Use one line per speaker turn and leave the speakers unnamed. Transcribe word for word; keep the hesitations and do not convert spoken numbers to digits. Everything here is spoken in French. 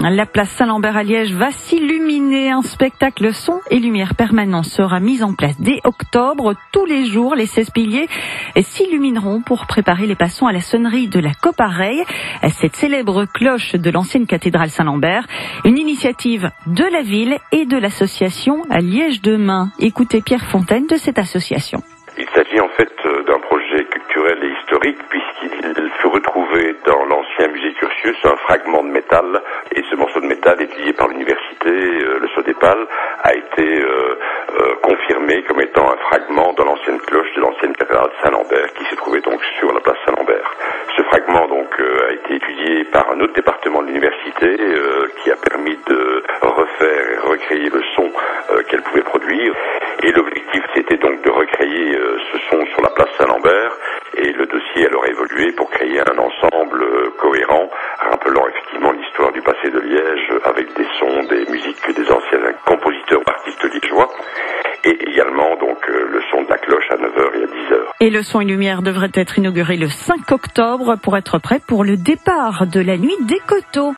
La place Saint-Lambert à Liège va s'illuminer. Un spectacle son et lumière permanent sera mis en place dès octobre. Tous les jours, les seize piliers s'illumineront pour préparer les passants à la sonnerie de la Copareille, cette célèbre cloche de l'ancienne cathédrale Saint-Lambert. Une initiative de la ville et de l'association Liège Demain. Écoutez Pierre Fontaine de cette association.
Il s'agit en fait d'un projet culturel et historique puisqu'il fut retrouvé dans l'ancien musée Curtius un fragment de métal et ce morceau de métal étudié par l'université, euh, le Sodépal, a été euh, euh, confirmé comme étant un fragment de l'ancienne cloche de l'ancienne cathédrale de Saint-Lambert qui se trouvait donc sur la place Saint-Lambert. Ce fragment donc euh, a été étudié par un autre département de l'université euh, qui a permis de refaire et recréer le son euh, qu'elle pouvait produire. Et l'objectif, c'était donc de recréer euh, ce son sur la place Saint-Lambert. Et le dossier alors a évolué pour créer un ensemble euh, cohérent, rappelant effectivement l'histoire du passé de Liège, avec des sons, des musiques des anciens compositeurs ou artistes liégeois. Et également donc euh, le son de la cloche à neuf heures et à dix heures.
Et le son et lumière devrait être inauguré le cinq octobre pour être prêt pour le départ de la nuit des coteaux.